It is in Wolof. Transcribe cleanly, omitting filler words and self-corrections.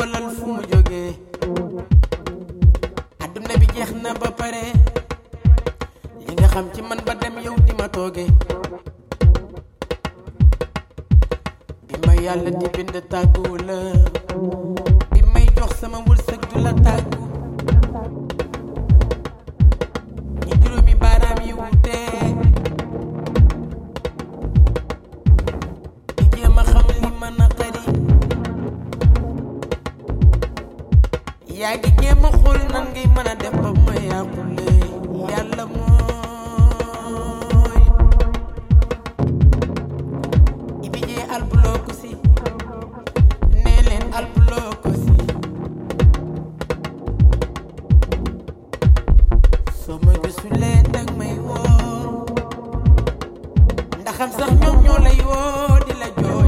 xoolal fu mu jógee àdduna bi jeex na ba pare li nga xam ci man ba dem yow di ma tooge bi ma yàlla di bind tàgguwu la bi may jox sama wërsëg du la tàggu ñi juróomi baaraam yi wutee di jéem a xam li ma naqari yaa ngi jéem a xool nan ngay mën a def ba ma yàqule yàlla mooy ibi jee albulooku si nee leen albulooku si soo ma gisulee dang may woo ndaxam sax ñoom ñoo lay woo di la joo